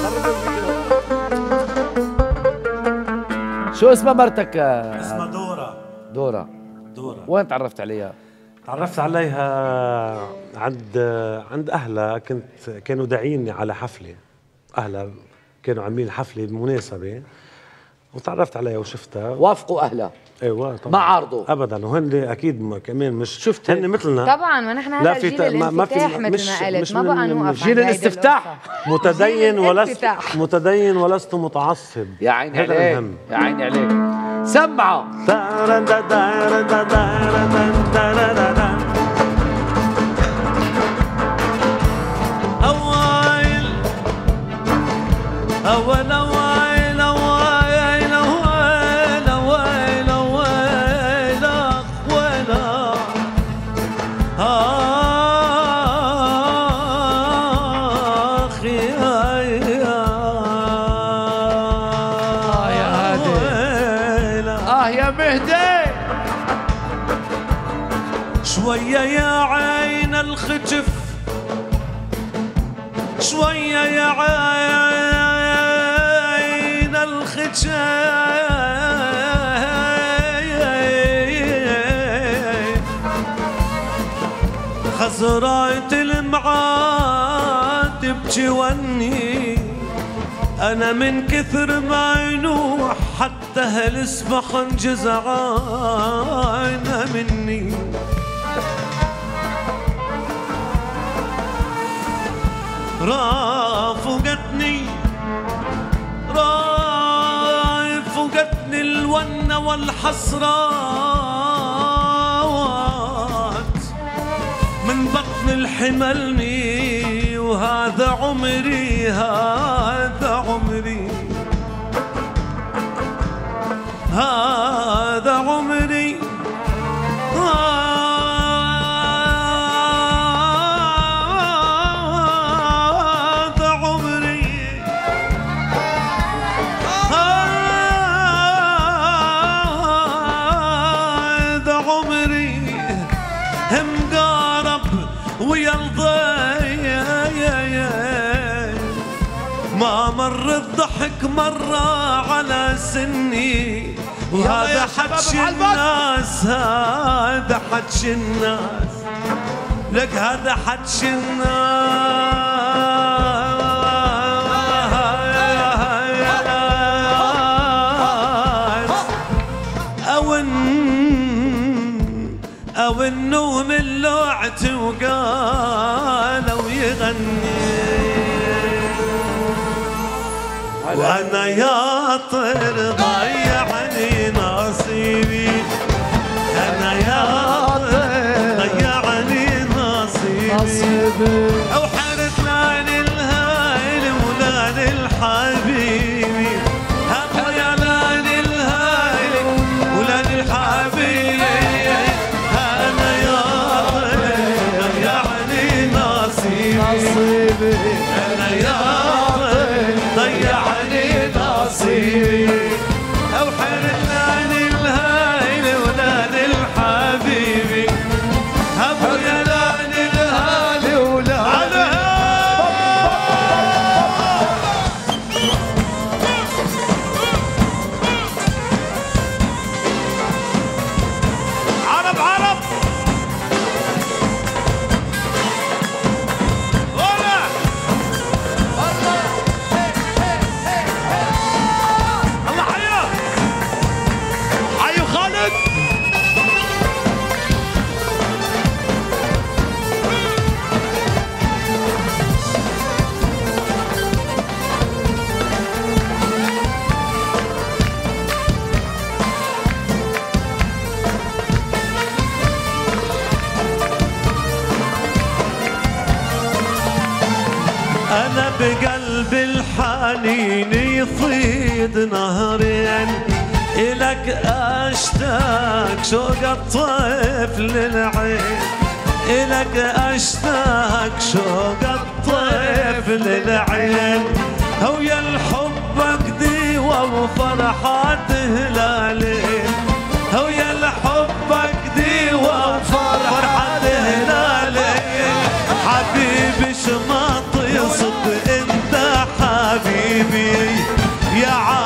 شو اسمها مرتك؟ اسمها دورة. دورة. دورة. وين تعرفت عليها؟ تعرفت عليها عند أهلها، كانوا داعيني على حفلة، أهلها كانوا عاملين حفلة بمناسبة وتعرفت عليها وشفتها. وافقوا أهلها؟ ايوه طبعا، ما عارضوا ابدا، وهن اكيد كمان مش شفت هن مثلنا طبعا. ما نحن هلا جيل الانفتاح مثل ما قلت، ما بقى نوقف جيل الاستفتاح. متدين ولست متعصب. يا عيني عليك، يا عيني عليك. سمعة. أوائل أول أوائل أوائل أوائل أوائل أوائل أخوانا أخي يا هادي، يا مهدي. شوية يا عين الخجف، شوية يا عين الخجف، خزراية المعاد تبكي وني، أنا من كثر ما ينوح حتى هالسبح جزعانة مني. رافقتني الونة والحسرات من بطن الحملني، وهذا عمري هذا عمري هذا عمري مر الضحك مرة على سني، وهذا حكي الناس، هذا حكي الناس، لك هذا حكي الناس. أو النوم اللوعت وقالوا يغني، وأنا يا طير ضيعني نصيبي، أنا يا طير ضيعني نصيبي، أو حرت لاني الهايل ولاني الحبيبي، أبو يا لاني الهايل ولاني الحبيبي، أنا يا طير ضيعني نصيبي، أنا يا ضيعني نصيبي، أو حرتني الهايل ولاني الحبيبي، أبو يا لاني الهالي ولاني عرب عرب أنا بقلب الحنين يفيض نهرين، إلك أشتاق شوق الطفل للعين، إلك أشتاق شوق الطفل للعين، ويا الحبك ديوة وفرحات هلالين، ويا الحبك ديوة وفرحات هلالين، حبيبي شماط يصب انت حبيبي، حبيبي يا